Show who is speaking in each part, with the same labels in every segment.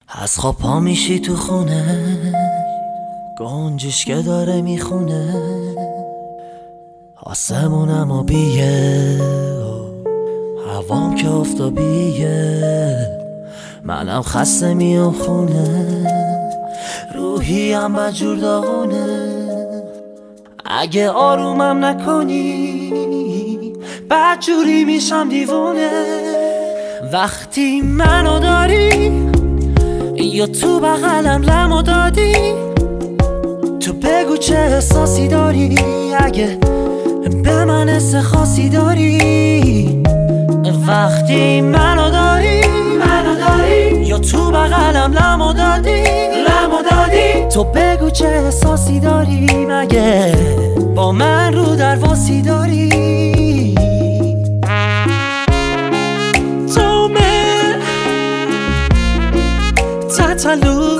Speaker 1: از خواب پا میشی تو خونه، گنجش که داره میخونه، آسمونم آبیه، هوام که آفتابیه، منم خسته میام خونه، روحیم بدجور داغونه. اگه آرومم نکنی بدجوری میشم دیوونه. وقتی منو داری یا تو بغلم لمو دادی، تو بگو چه احساسی داری، اگه به من حس خاصی داری. وقتی منو داری یا تو بغلم لمو دادی، تو بگو چه احساسی داری، مگه با من رو درواسی داری. تو من تتلو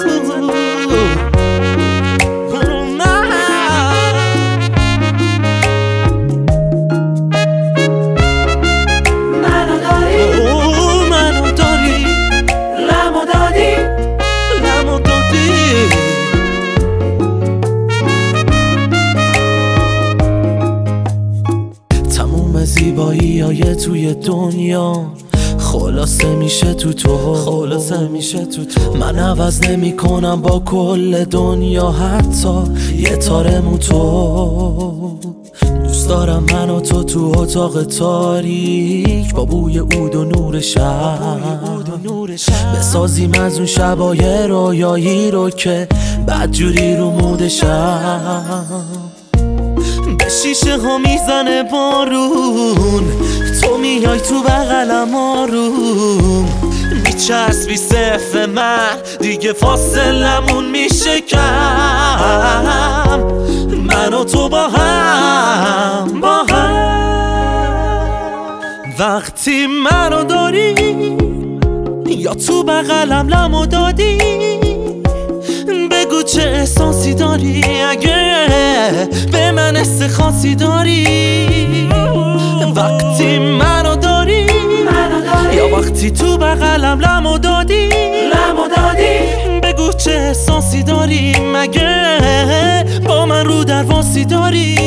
Speaker 1: زیبایی های توی دنیا خلاصه میشه تو تو. من عوض نمی کنم با کل دنیا، حتی یه تارمو تو. دوست دارم من و تو اتاق تاریک، با بوی عود و نور شب بسازیم از اون شبای رویایی رو که بدجوری رو مودشم. به شیشه ها میزنه بارون، تو میای تو بغلم آروم، میچسبی صفر من دیگه فاصلمون میشه کم. من و تو با هم وقتی منو داری یا تو بغلم لمو دادی، بگو چه احساسی داری، اگه به من حس خاصی داری. وقتی منو داری یا وقتی تو بغلم لمو دادی، بگو چه احساسی داری، مگه با من رو درواسی داری.